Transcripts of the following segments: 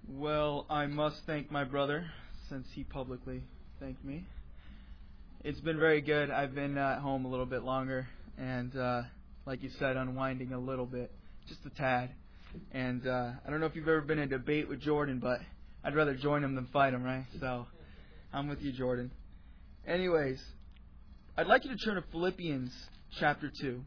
Well, I must thank my brother, since he publicly thanked me. It's been very good. I've been at home a little bit longer, and like you said, unwinding a little bit, just a tad. And I don't know if you've ever been in a debate with Jordan, but I'd rather join him than fight him, right? So I'm with you, Jordan. Anyways, I'd like you to turn to Philippians chapter 2.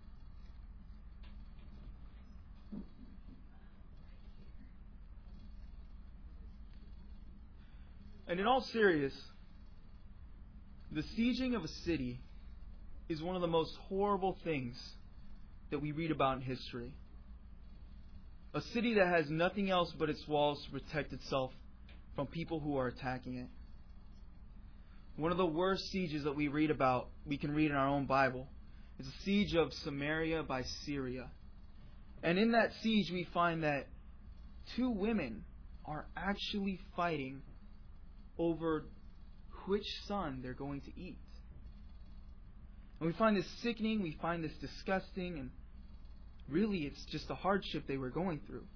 And in all seriousness, the sieging of a city is one of the most horrible things that we read about in history. A city that has nothing else but its walls to protect itself from people who are attacking it. One of the worst sieges that we read about, we can read in our own Bible, is the siege of Samaria by Syria. And in that siege we find that two women are actually fighting over which son they're going to eat. And we find this sickening, we find this disgusting, and really it's just a hardship they were going through.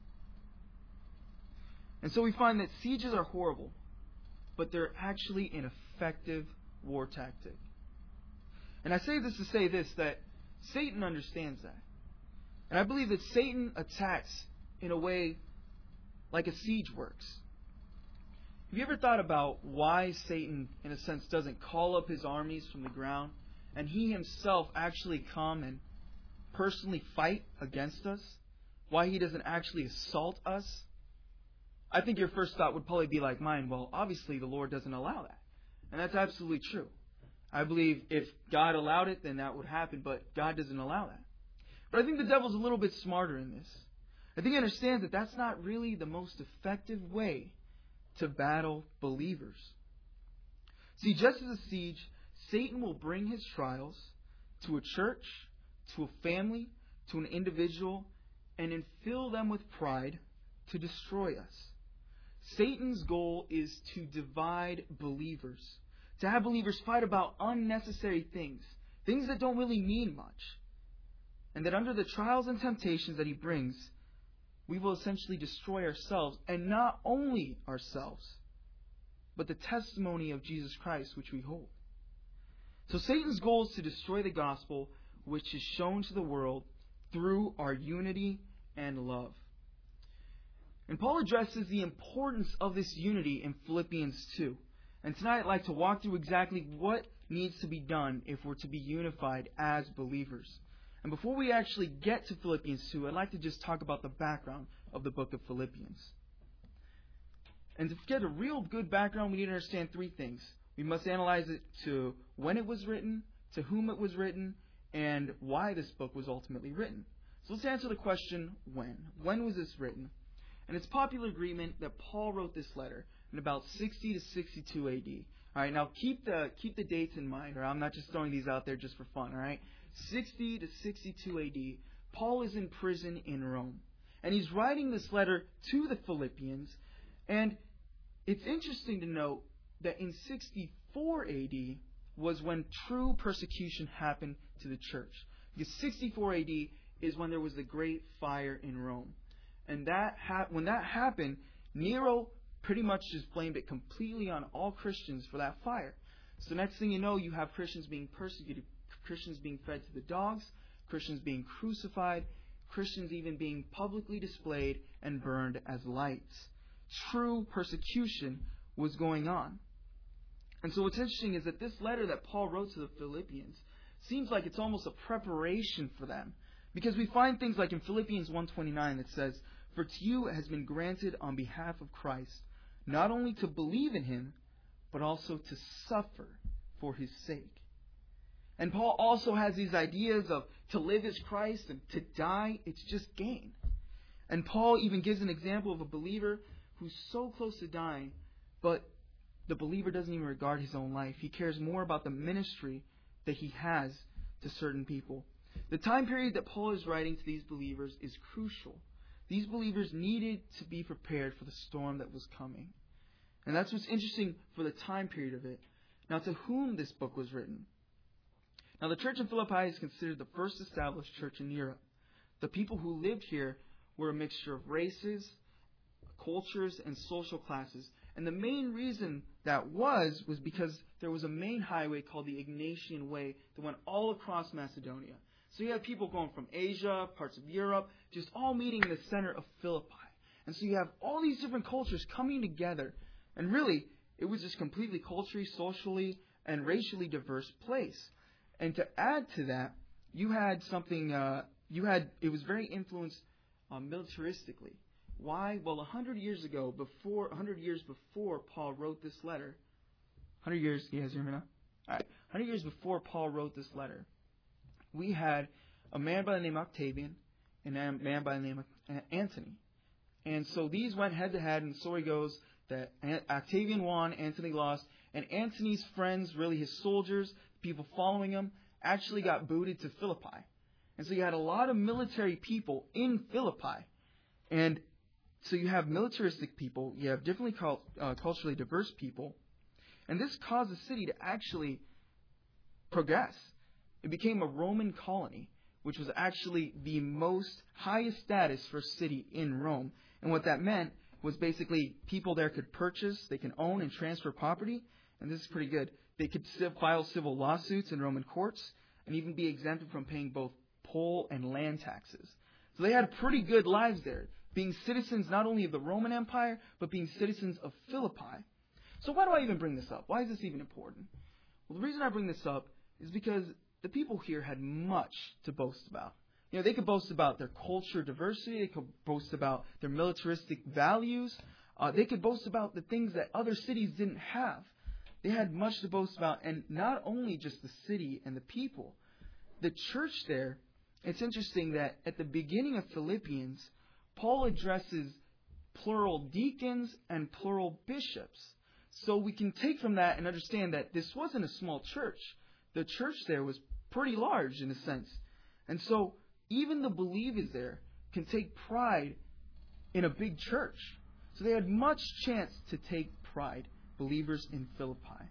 And so we find that sieges are horrible, but they're actually an effective war tactic. And I say this to say this, that Satan understands that. And I believe that Satan attacks in a way like a siege works. Have you ever thought about why Satan, in a sense, doesn't call up his armies from the ground and he himself actually come and personally fight against us? Why he doesn't actually assault us? I think your first thought would probably be like mine. Well, obviously the Lord doesn't allow that. And that's absolutely true. I believe if God allowed it, then that would happen, but God doesn't allow that. But I think the devil's a little bit smarter in this. I think he understands that that's not really the most effective way to battle believers. See, just as a siege, Satan will bring his trials to a church, to a family, to an individual, and infill them with pride to destroy us. Satan's goal is to divide believers, to have believers fight about unnecessary things, things that don't really mean much, and that under the trials and temptations that he brings, we will essentially destroy ourselves, and not only ourselves, but the testimony of Jesus Christ which we hold. So Satan's goal is to destroy the gospel which is shown to the world through our unity and love. And Paul addresses the importance of this unity in Philippians 2. And tonight I'd like to walk through exactly what needs to be done if we're to be unified as believers. And before we actually get to Philippians 2, I'd like to just talk about the background of the book of Philippians. And to get a real good background, we need to understand three things. We must analyze it to when it was written, to whom it was written, and why this book was ultimately written. So let's answer the question, when. When was this written? And it's popular agreement that Paul wrote this letter in about 60 to 62 AD. All right, now keep the dates in mind, or I'm not just throwing these out there just for fun, all right? 60 to 62 AD, Paul is in prison in Rome. And he's writing this letter to the Philippians. And it's interesting to note that in 64 AD was when true persecution happened to the church. Because 64 AD is when there was the great fire in Rome. And when that happened, Nero pretty much just blamed it completely on all Christians for that fire. So next thing you know, you have Christians being persecuted, Christians being fed to the dogs, Christians being crucified, Christians even being publicly displayed and burned as lights. True persecution was going on. And so what's interesting is that this letter that Paul wrote to the Philippians seems like it's almost a preparation for them. Because we find things like in Philippians 1:29 that says, "For to you it has been granted on behalf of Christ, not only to believe in Him, but also to suffer for His sake." And Paul also has these ideas of to live is Christ and to die, it's just gain. And Paul even gives an example of a believer who's so close to dying, but the believer doesn't even regard his own life. He cares more about the ministry that he has to certain people. The time period that Paul is writing to these believers is crucial. These believers needed to be prepared for the storm that was coming. And that's what's interesting for the time period of it. Now, to whom this book was written? Now, the church in Philippi is considered the first established church in Europe. The people who lived here were a mixture of races, cultures and social classes. And the main reason that was because there was a main highway called the Egnatian Way that went all across Macedonia. So you have people going from Asia, parts of Europe, just all meeting in the center of Philippi. And so you have all these different cultures coming together. And really, it was just completely culturally, socially, and racially diverse place. And to add to that, you had something, it was very influenced militaristically. Why? Well, 100 years before Paul wrote this letter, 100 years, you guys hear me now? All right. 100 years before Paul wrote this letter, we had a man by the name of Octavian and a man by the name of Antony. And so these went head to head, and the story goes that Octavian won, Antony lost, and Antony's friends, really his soldiers, people following him, actually got booted to Philippi. And so you had a lot of military people in Philippi. And so you have militaristic people, you have differently culturally diverse people, and this caused the city to actually progress. It became a Roman colony, which was actually the most highest status for a city in Rome. And what that meant was basically people there could purchase, they can own and transfer property, and this is pretty good. They could file civil lawsuits in Roman courts and even be exempted from paying both poll and land taxes. So they had pretty good lives there, being citizens not only of the Roman Empire, but being citizens of Philippi. So why do I even bring this up? Why is this even important? Well, the reason I bring this up is because the people here had much to boast about. They could boast about their culture diversity. They could boast about their militaristic values. They could boast about the things that other cities didn't have. They had much to boast about, and not only just the city and the people. The church there, it's interesting that at the beginning of Philippians, Paul addresses plural deacons and plural bishops. So we can take from that and understand that this wasn't a small church. The church there was pretty large in a sense. And so even the believers there can take pride in a big church. So they had much chance to take pride, believers in Philippi.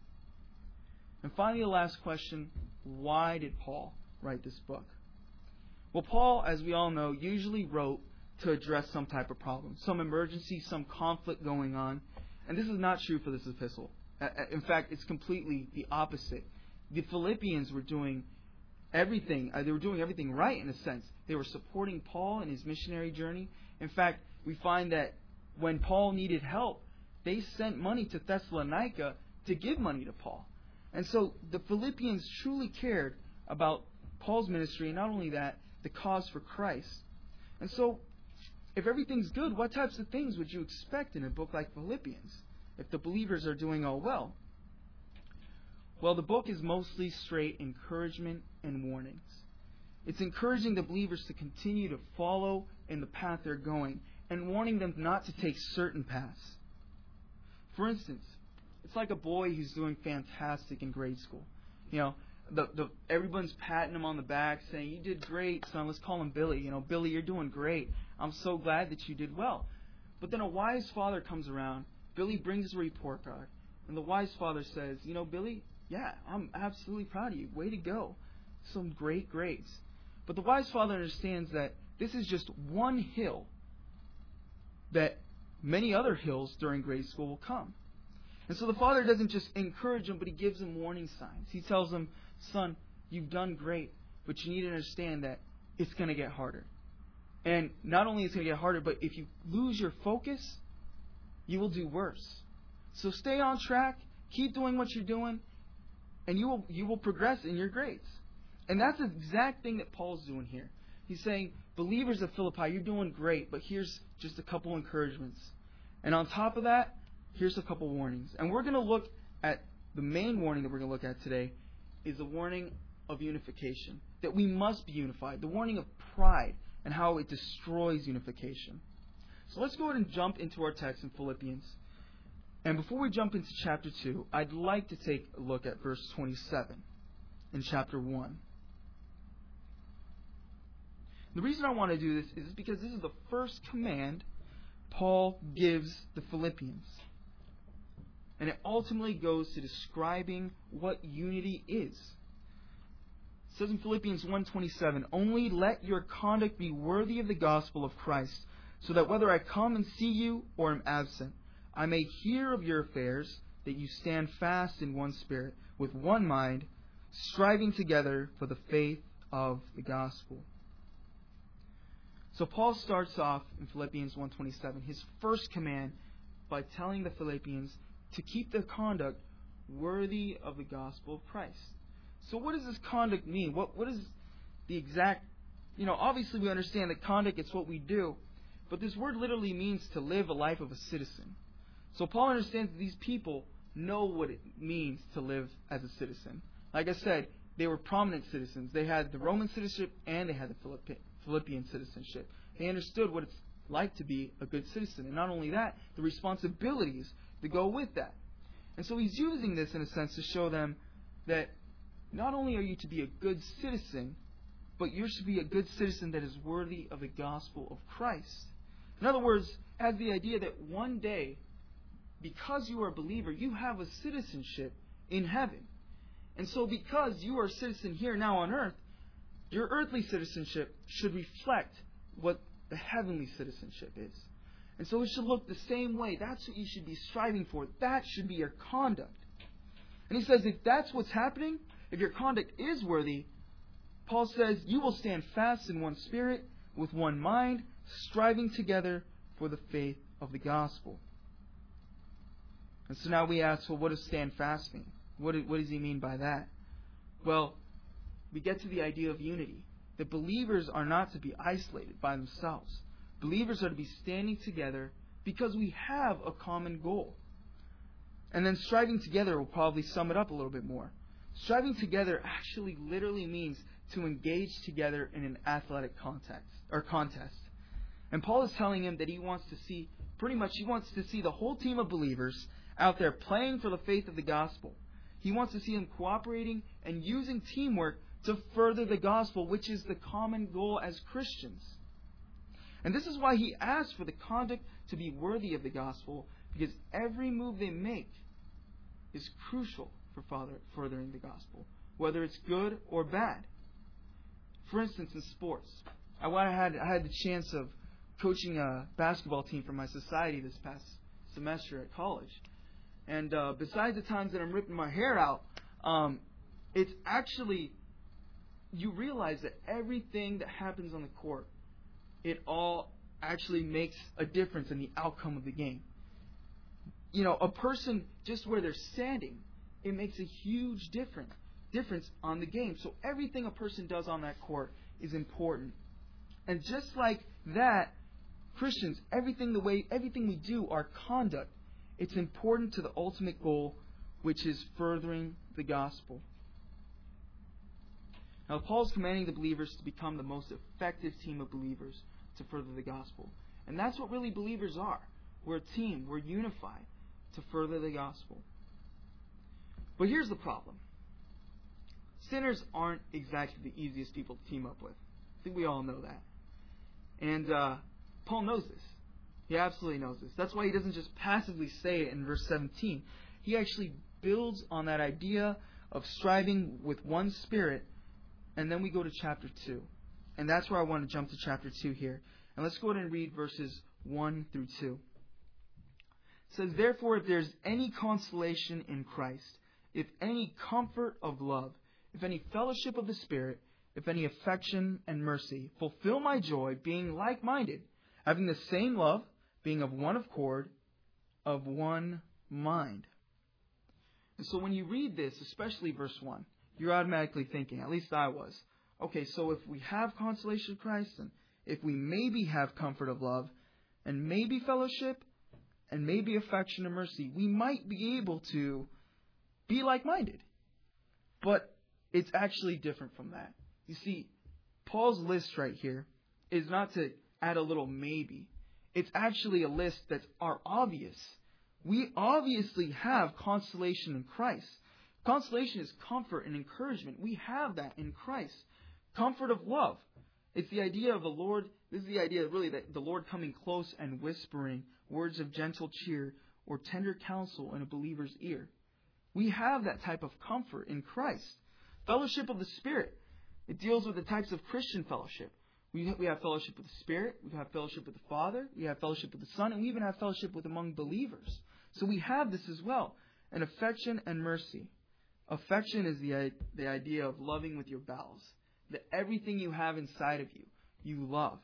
And finally, the last question, why did Paul write this book? Well, Paul, as we all know, usually wrote to address some type of problem, some emergency, some conflict going on. And this is not true for this epistle. In fact, it's completely the opposite. The Philippians were doing everything. They were doing everything right in a sense. They were supporting Paul in his missionary journey. In fact, we find that when Paul needed help, they sent money to Thessalonica to give money to Paul. And so the Philippians truly cared about Paul's ministry, and not only that, the cause for Christ. And so, if everything's good, what types of things would you expect in a book like Philippians if the believers are doing all well? Well, the book is mostly straight encouragement and warnings. It's encouraging the believers to continue to follow in the path they're going and warning them not to take certain paths. For instance, it's like a boy who's doing fantastic in grade school. Everyone's patting him on the back saying, "You did great, son. Let's call him Billy. Billy, you're doing great. I'm so glad that you did well." But then a wise father comes around. Billy brings his report card. And the wise father says, "Billy, yeah, I'm absolutely proud of you. Way to go. Some great grades." But the wise father understands that this is just one hill, that many other hills during grade school will come. And so the father doesn't just encourage him, but he gives him warning signs. He tells him, "Son, you've done great, but you need to understand that it's going to get harder. And not only is it going to get harder, but if you lose your focus, you will do worse. So stay on track, keep doing what you're doing, and you will progress in your grades." And that's the exact thing that Paul's doing here. He's saying, believers of Philippi, you're doing great, but here's just a couple encouragements. And on top of that, here's a couple warnings. And we're going to look at the main warning that we're going to look at today is the warning of unification, that we must be unified, the warning of pride and how it destroys unification. So let's go ahead and jump into our text in Philippians. And before we jump into chapter 2, I'd like to take a look at verse 27 in chapter 1. The reason I want to do this is because this is the first command Paul gives the Philippians. And it ultimately goes to describing what unity is. It says in Philippians 1:27, "Only let your conduct be worthy of the gospel of Christ, so that whether I come and see you or am absent, I may hear of your affairs, that you stand fast in one spirit, with one mind, striving together for the faith of the gospel. So Paul starts off in Philippians 1:27, his first command, by telling the Philippians to keep their conduct worthy of the gospel of Christ. So what does this conduct mean? What is the exact... obviously we understand that conduct, it's what we do, but this word literally means to live a life of a citizen. So Paul understands that these people know what it means to live as a citizen. Like I said, they were prominent citizens. They had the Roman citizenship and they had the Philippian citizenship. They understood what it's like to be a good citizen. And not only that, the responsibilities that go with that. And so he's using this in a sense to show them that not only are you to be a good citizen, but you should be a good citizen that is worthy of the gospel of Christ. In other words, it has the idea that one day, because you are a believer, you have a citizenship in heaven. And so because you are a citizen here now on earth, your earthly citizenship should reflect what the heavenly citizenship is. And so it should look the same way. That's what you should be striving for. That should be your conduct. And he says if that's what's happening, if your conduct is worthy, Paul says you will stand fast in one spirit, with one mind, striving together for the faith of the gospel. And so now we ask, well, what does stand fast mean? What does he mean by that? Well, we get to the idea of unity. That believers are not to be isolated by themselves. Believers are to be standing together because we have a common goal. And then striving together will probably sum it up a little bit more. Striving together actually literally means to engage together in an athletic contest. And Paul is telling him that he wants to see the whole team of believers out there playing for the faith of the gospel. He wants to see them cooperating and using teamwork to further the gospel, which is the common goal as Christians. And this is why he asks for the conduct to be worthy of the gospel, because every move they make is crucial for furthering the gospel, whether it's good or bad. For instance, in sports, I had the chance of coaching a basketball team for my society this past semester at college. And besides the times that I'm ripping my hair out, it's actually, you realize that everything that happens on the court, it all actually makes a difference in the outcome of the game. A person, just where they're standing, it makes a huge difference on the game. So everything a person does on that court is important. And just like that, Christians, everything we do, our conduct, it's important to the ultimate goal, which is furthering the gospel. Now, Paul's commanding the believers to become the most effective team of believers to further the gospel. And that's what really believers are. We're a team. We're unified to further the gospel. But here's the problem. Sinners aren't exactly the easiest people to team up with. I think we all know that. And Paul knows this. He absolutely knows this. That's why he doesn't just passively say it in verse 17. He actually builds on that idea of striving with one spirit. And then we go to chapter 2. And that's where I want to jump to chapter 2 here. And let's go ahead and read verses 1 through 2. It says, "Therefore, if there is any consolation in Christ, if any comfort of love, if any fellowship of the Spirit, if any affection and mercy, fulfill my joy, being like-minded, having the same love, being of one accord, of one mind." And so when you read this, especially verse 1, you're automatically thinking, at least I was, okay, so if we have consolation of Christ, and if we maybe have comfort of love, and maybe fellowship, and maybe affection and mercy, we might be able to be like-minded. But it's actually different from that. You see, Paul's list right here is not to add a little maybe. It's actually a list that's obvious. We obviously have consolation in Christ. Consolation is comfort and encouragement. We have that in Christ. Comfort of love. It's the idea of the Lord. This is the idea really that the Lord coming close and whispering words of gentle cheer or tender counsel in a believer's ear. We have that type of comfort in Christ. Fellowship of the Spirit. It deals with the types of Christian fellowship. We have fellowship with the Spirit. We have fellowship with the Father. We have fellowship with the Son. And we even have fellowship with among believers. So we have this as well. And affection and mercy. Affection is the idea of loving with your bowels. That everything you have inside of you, you love.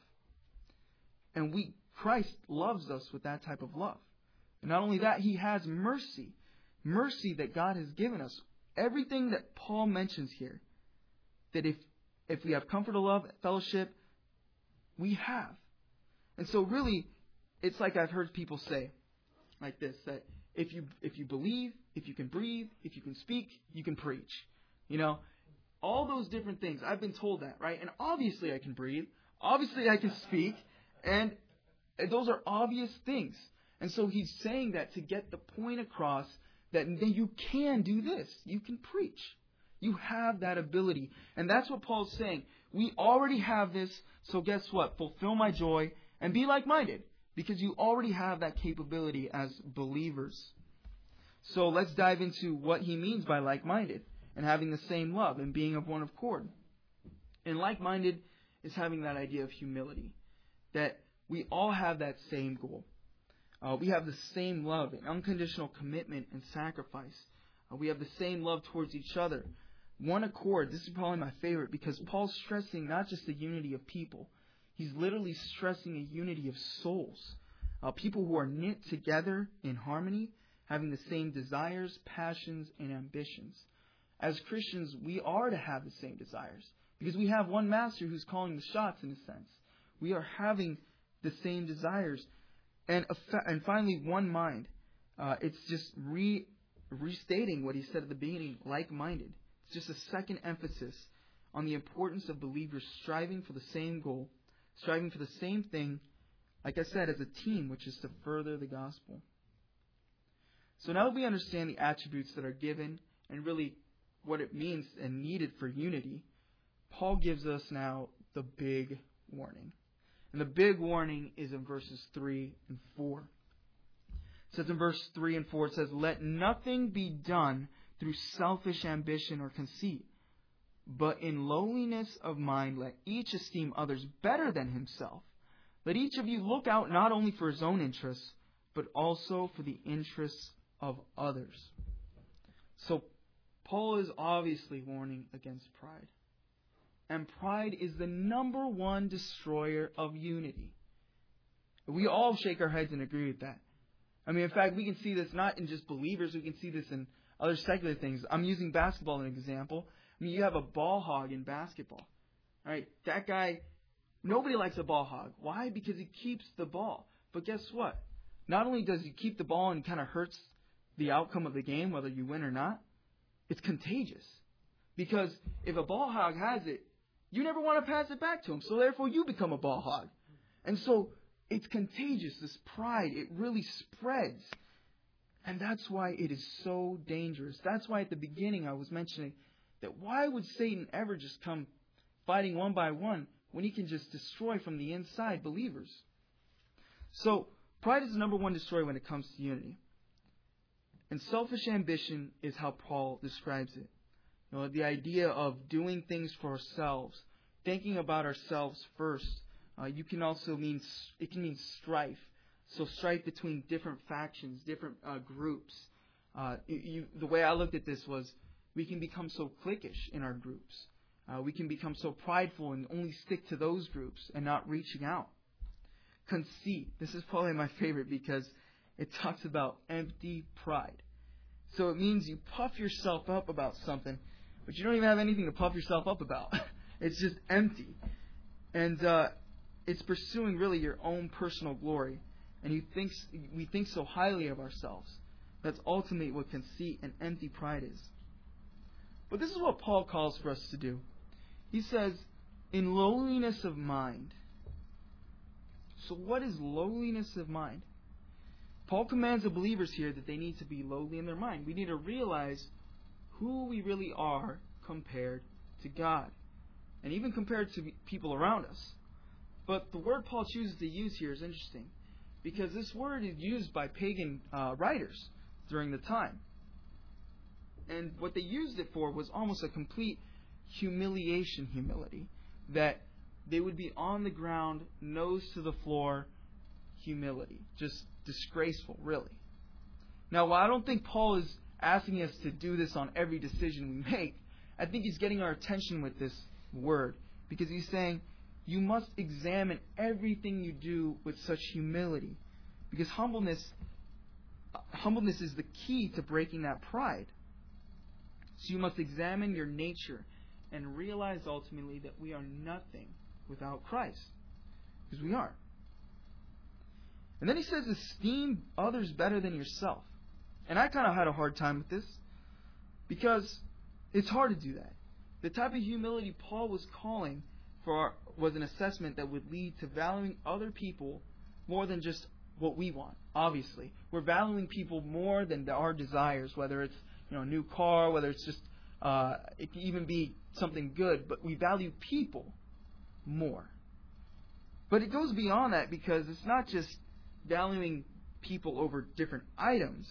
And Christ loves us with that type of love. And not only that, He has mercy. Mercy that God has given us. Everything that Paul mentions here. That if we have comfort of love, fellowship, we have. And so really, it's like I've heard people say like this, that if you believe, if you can breathe, if you can speak, you can preach. You know, all those different things. I've been told that, right? And obviously I can breathe. Obviously I can speak. And those are obvious things. And so he's saying that to get the point across that you can do this. You can preach. You have that ability. And that's what Paul's saying. We already have this, so guess what? Fulfill my joy and be like-minded. Because you already have that capability as believers. So let's dive into what he means by like-minded and having the same love and being of one accord. And like-minded is having that idea of humility. That we all have that same goal. We have the same love and unconditional commitment and sacrifice. We have the same love towards each other. One accord. This is probably my favorite because Paul's stressing not just the unity of people. He's literally stressing a unity of souls. People who are knit together in harmony, having the same desires, passions, and ambitions. As Christians, we are to have the same desires because we have one master who's calling the shots in a sense. We are having the same desires. And finally, one mind. It's just restating what he said at the beginning, like-minded. It's just a second emphasis on the importance of believers striving for the same goal, striving for the same thing, like I said, as a team, which is to further the gospel. So now that we understand the attributes that are given and really what it means and needed for unity, Paul gives us now the big warning. And the big warning is in verses 3 and 4. It says in verse 3 and 4, it says, "Let nothing be done through selfish ambition or conceit, but in lowliness of mind let each esteem others better than himself. Let each of you look out not only for his own interests, but also for the interests of others." So Paul is obviously warning against pride. And pride is the number one destroyer of unity. We all shake our heads and agree with that. I mean, in fact, we can see this not in just believers. We can see this in other secular things. I'm using basketball as an example. I mean, you have a ball hog in basketball. All right, that guy, nobody likes a ball hog. Why? Because he keeps the ball. But guess what? Not only does he keep the ball and kind of hurts the outcome of the game, whether you win or not, it's contagious. Because if a ball hog has it, you never want to pass it back to him. So therefore, you become a ball hog. And so it's contagious, this pride. It really spreads. And that's why it is so dangerous. That's why at the beginning I was mentioning that why would Satan ever just come fighting one by one when he can just destroy from the inside believers? So pride is the number one destroyer when it comes to unity. And selfish ambition is how Paul describes it. You know, the idea of doing things for ourselves, thinking about ourselves first. You can also mean strife. So strife between different factions, different groups. The way I looked at this was we can become so cliquish in our groups. We can become so prideful and only stick to those groups and not reaching out. Conceit. This is probably my favorite because it talks about empty pride. So it means you puff yourself up about something, but you don't even have anything to puff yourself up about. It's just empty. And it's pursuing really your own personal glory. And we think so highly of ourselves. That's ultimately what conceit and empty pride is. But this is what Paul calls for us to do. He says, in lowliness of mind. So what is lowliness of mind? Paul commands the believers here that they need to be lowly in their mind. We need to realize who we really are compared to God. And even compared to people around us. But the word Paul chooses to use here is interesting. Because this word is used by pagan writers during the time. And what they used it for was almost a complete humility. That they would be on the ground, nose to the floor, humility. Just disgraceful, really. Now, while I don't think Paul is asking us to do this on every decision we make, I think he's getting our attention with this word, because he's saying you must examine everything you do with such humility, because humbleness is the key to breaking that pride. So you must examine your nature and realize ultimately that we are nothing without Christ, because we aren't. And then he says, esteem others better than yourself. And I kind of had a hard time with this, because it's hard to do that. The type of humility Paul was calling for was an assessment that would lead to valuing other people more than just what we want. Obviously, we're valuing people more than our desires, whether it's a new car, whether it's just it can even be something good, but we value people more. But it goes beyond that, because it's not just valuing people over different items.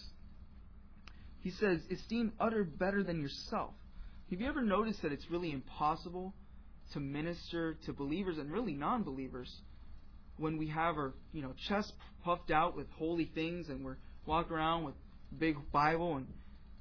He says, esteem other better than yourself. Have you ever noticed that it's really impossible to minister to believers and really non-believers when we have our chest puffed out with holy things and we're walking around with a big Bible, and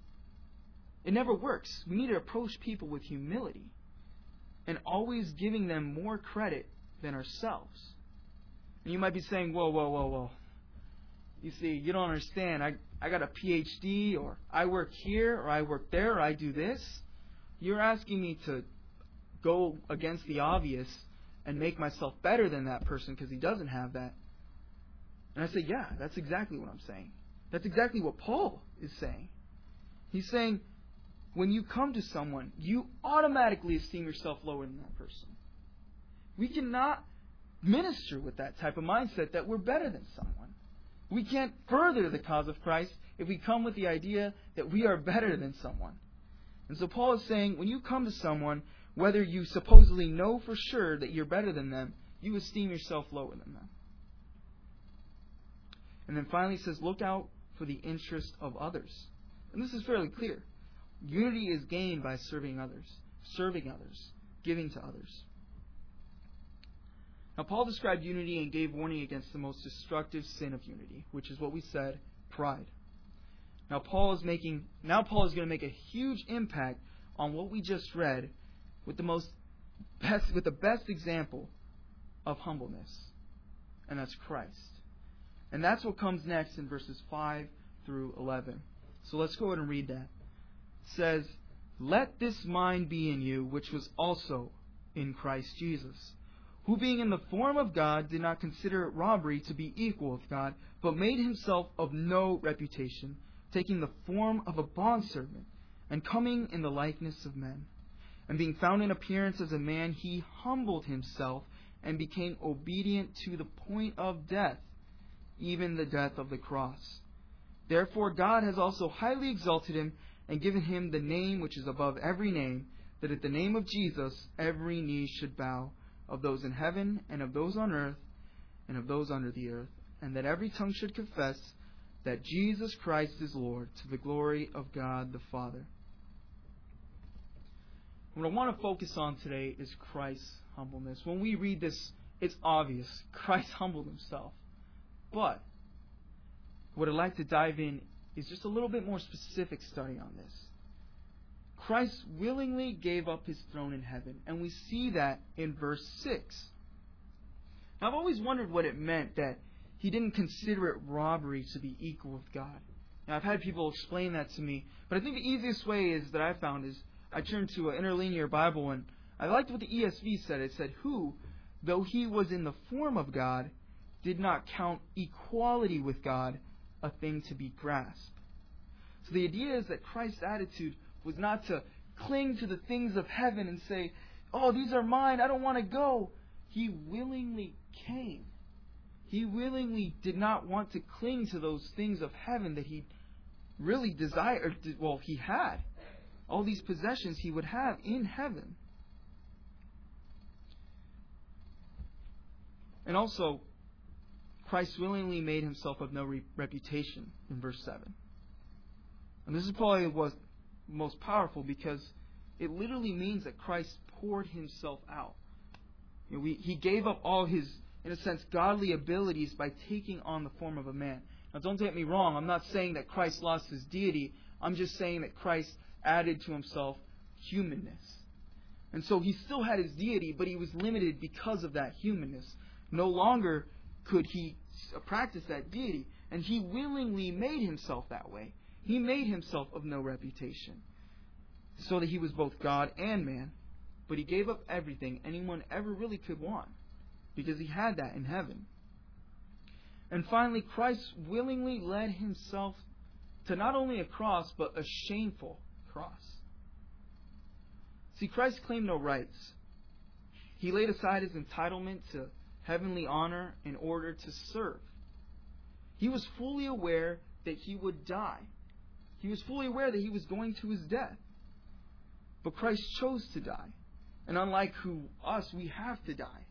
it never works. We need to approach people with humility and always giving them more credit than ourselves. And you might be saying, whoa. You see, you don't understand. I got a PhD, or I work here, or I work there, or I do this. You're asking me to go against the obvious and make myself better than that person because he doesn't have that. And I say, yeah, that's exactly what I'm saying. That's exactly what Paul is saying. He's saying, when you come to someone, you automatically esteem yourself lower than that person. We cannot minister with that type of mindset that we're better than someone. We can't further the cause of Christ if we come with the idea that we are better than someone. And so Paul is saying, when you come to someone, whether you supposedly know for sure that you're better than them, you esteem yourself lower than them. And then finally he says, look out for the interest of others. And this is fairly clear. Unity is gained by serving others, giving to others. Now, Paul described unity and gave warning against the most destructive sin of unity, which is what we said, pride. Now Paul is going to make a huge impact on what we just read with the best example of humbleness, and that's Christ. And that's what comes next in verses 5 through 11. So let's go ahead and read that. It says, let this mind be in you, which was also in Christ Jesus, who being in the form of God did not consider it robbery to be equal with God, but made himself of no reputation, taking the form of a bondservant, and coming in the likeness of men. And being found in appearance as a man, he humbled himself and became obedient to the point of death, even the death of the cross. Therefore God has also highly exalted him and given him the name which is above every name, that at the name of Jesus every knee should bow, of those in heaven and of those on earth and of those under the earth, and that every tongue should confess that Jesus Christ is Lord, to the glory of God the Father. What I want to focus on today is Christ's humbleness. When we read this, it's obvious. Christ humbled himself. But what I'd like to dive in is just a little bit more specific study on this. Christ willingly gave up his throne in heaven, and we see that in verse 6. Now, I've always wondered what it meant that he didn't consider it robbery to be equal with God. Now, I've had people explain that to me, but I think the easiest way is that I found is I turned to an interlinear Bible, and I liked what the ESV said. It said, who, though he was in the form of God, did not count equality with God a thing to be grasped. So the idea is that Christ's attitude was not to cling to the things of heaven and say, oh, these are mine, I don't want to go. He willingly came. He willingly did not want to cling to those things of heaven that he really desired. Well, he had. All these possessions he would have in heaven. And also, Christ willingly made himself of no reputation in verse 7. And this is probably what's most powerful, because it literally means that Christ poured himself out. He gave up all his, in a sense, godly abilities by taking on the form of a man. Now, don't take me wrong. I'm not saying that Christ lost his deity. I'm just saying that Christ added to himself humanness. And so he still had his deity, but he was limited because of that humanness. No longer could he practice that deity. And he willingly made himself that way. He made himself of no reputation, so that he was both God and man. But he gave up everything anyone ever really could want, because he had that in heaven. And finally, Christ willingly led himself to not only a cross, but a shameful cross. See, Christ claimed no rights. He laid aside his entitlement to heavenly honor in order to serve. He was fully aware that he would die. He was fully aware that he was going to his death. But Christ chose to die. And unlike us, we have to die.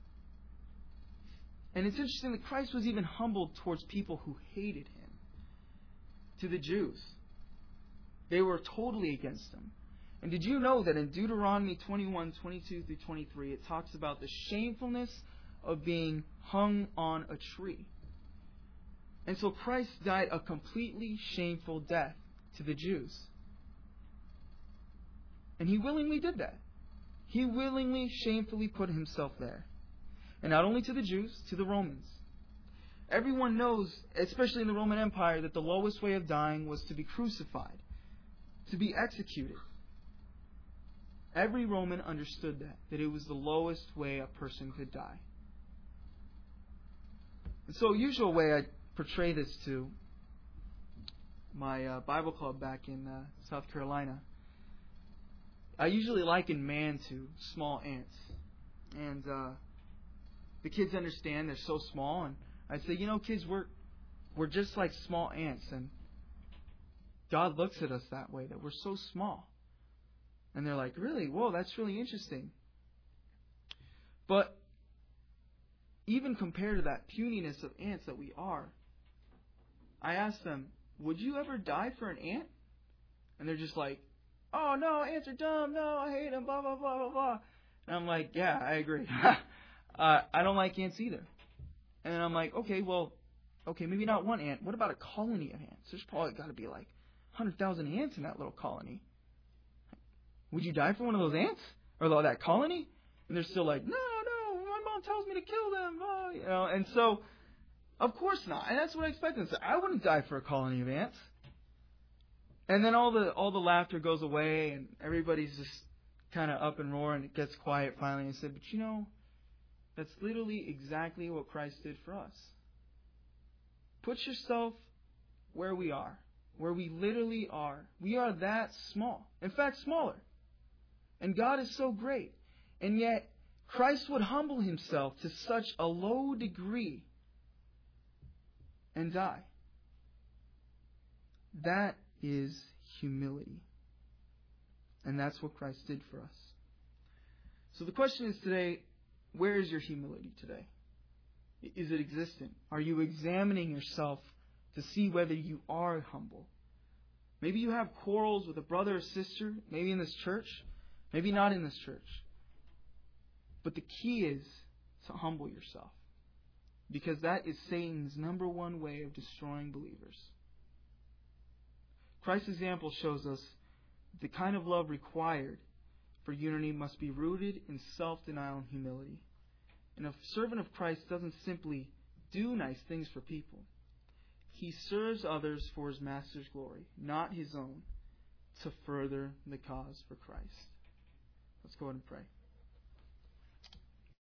And it's interesting that Christ was even humbled towards people who hated him. To the Jews, they were totally against him. And did you know that in Deuteronomy 21:22-23, it talks about the shamefulness of being hung on a tree? And so Christ died a completely shameful death to the Jews. And he willingly did that. He willingly, shamefully put himself there. And not only to the Jews, to the Romans. Everyone knows, especially in the Roman Empire, that the lowest way of dying was to be crucified, to be executed. Every Roman understood that it was the lowest way a person could die. And so, a usual way I portray this to my Bible club back in South Carolina, I usually liken man to small ants. And the kids understand they're so small, and I say, kids, we're just like small ants, and God looks at us that way, that we're so small. And they're like, really? Whoa, that's really interesting. But even compared to that puniness of ants that we are, I asked them, would you ever die for an ant? And they're just like, oh no, ants are dumb, no, I hate them, blah, blah, blah, blah, blah. And I'm like, yeah, I agree. I don't like ants either. And I'm like, okay, maybe not one ant. What about a colony of ants? There's probably got to be like 100,000 ants in that little colony. Would you die for one of those ants? Or that colony? And they're still like, no, my mom tells me to kill them. Oh, and so, of course not. And that's what I expected. So I wouldn't die for a colony of ants. And then all the laughter goes away, and everybody's just kind of up and roaring. It gets quiet finally. And I said, but that's literally exactly what Christ did for us. Put yourself where we are, where we literally are. We are that small. In fact, smaller. And God is so great. And yet, Christ would humble himself to such a low degree and die. That is humility. And that's what Christ did for us. So the question is today, where is your humility today? Is it existent? Are you examining yourself to see whether you are humble? Maybe you have quarrels with a brother or sister, maybe in this church, maybe not in this church. But the key is to humble yourself, because that is Satan's number one way of destroying believers. Christ's example shows us the kind of love required for unity must be rooted in self-denial and humility. And a servant of Christ doesn't simply do nice things for people. He serves others for his master's glory, not his own, to further the cause for Christ. Let's go ahead and pray.